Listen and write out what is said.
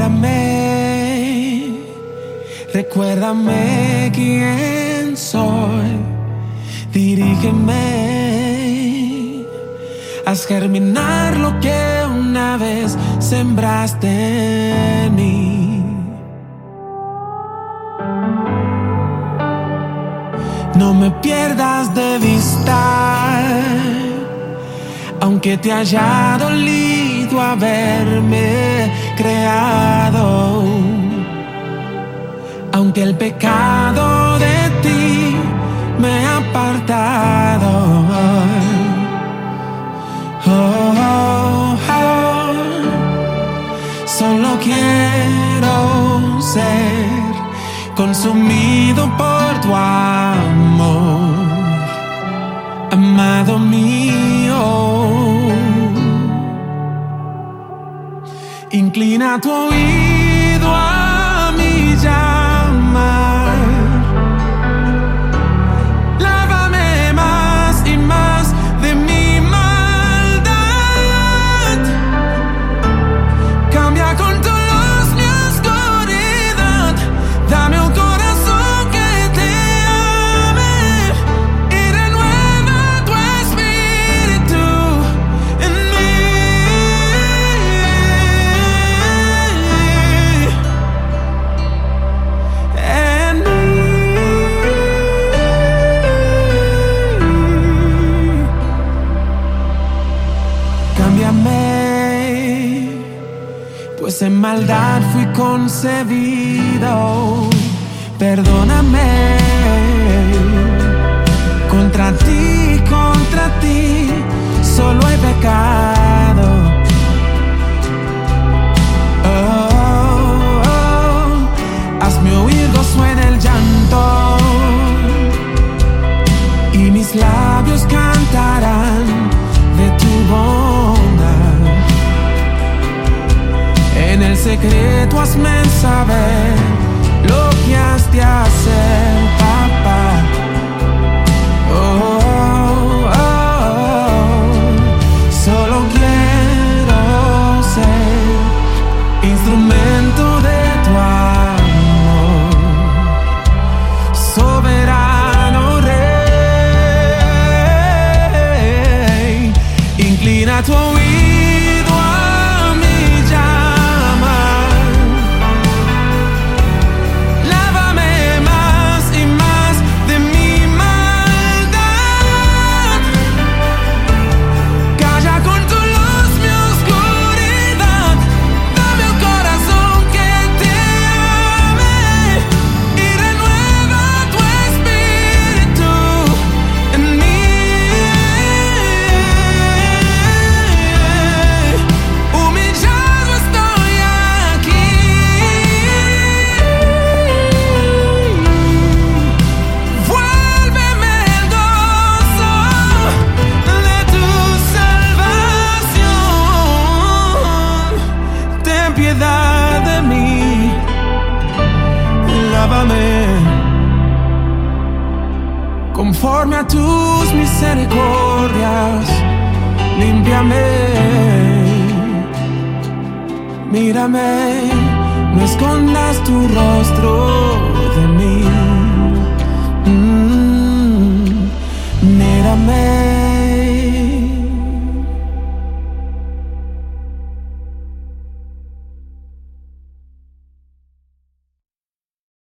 Mírame, recuérdame quién soy, dirígeme, haz germinar lo que una vez sembraste en mí. No me pierdas de vista, aunque te haya dolido haberme creado, aunque el pecado de ti me ha apartado. Solo quiero ser consumido por tu amor, amado mío. Inclina tu oído a mi llamar. Lávame más y más de mi maldad. Cambia con tu luz mi oscuridad. Dame un corazón que te ame y renueva tu espíritu en mí. En mí. Cámbiame, pues en maldad fui concebido. Perdóname, contra ti solo he pecado. Hazme oír gozo en el llanto y mis labios cantarán de tu bondad. En el secreto hazme saber lo que has de hacer, papá. Solo quiero ser instrumento de tu amor, soberano Rey. Inclina tu oído a mi llamar. Lávame más y más de mi maldad. Calla con tu luz mi oscuridad. Dame un corazón que te ame y renueva tu espíritu en mí. Humillado estoy aquí. Vuélveme el gozo de tu salvación. Ten piedad de mí, lávame conforme a tus misericordias. Límpiame, mírame, no escondas tu rostro de mí. Mírame.